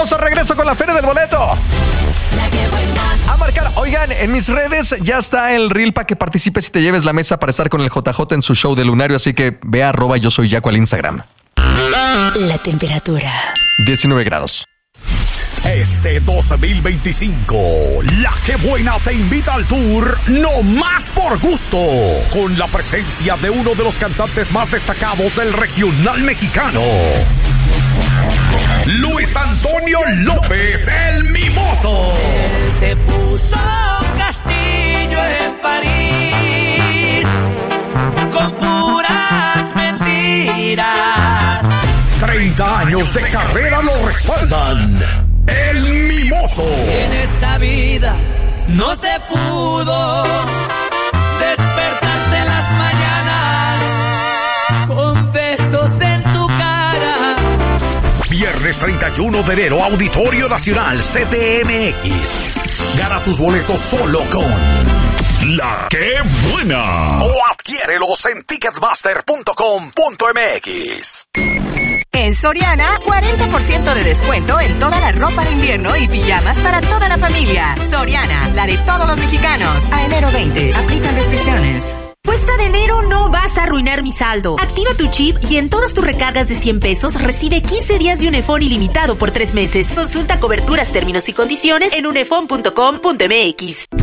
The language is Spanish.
Estamos de regreso con la Feria del Boleto. A marcar. Oigan, en mis redes ya está el reel para que participes y te lleves la mesa para estar con el JJ en su show de Lunario. Así que ve a @yo soy Yaco al Instagram. La temperatura. 19 grados. Este 2025, La Que Buena te invita al tour No Más por Gusto, con la presencia de uno de los cantantes más destacados del regional mexicano, Luis Antonio López, el Mimoso. Él te puso castillo en París con puras mentiras. 30 años de carrera lo respaldan. El Mimoso. En esta vida no se pudo despertarse en las mañanas con besos en tu cara. Viernes 31 de enero, Auditorio Nacional CDMX. Gana tus boletos solo con La Que Buena. O adquiérelos en ticketmaster.com.mx. En Soriana, 40% de descuento en toda la ropa de invierno y pijamas para toda la familia. Soriana, la de todos los mexicanos. A enero 20, aplican restricciones. Cuesta de enero no vas a arruinar mi saldo. Activa tu chip y en todas tus recargas de 100 pesos recibe 15 días de Unifón ilimitado por 3 meses. Consulta coberturas, términos y condiciones en unifón.com.mx.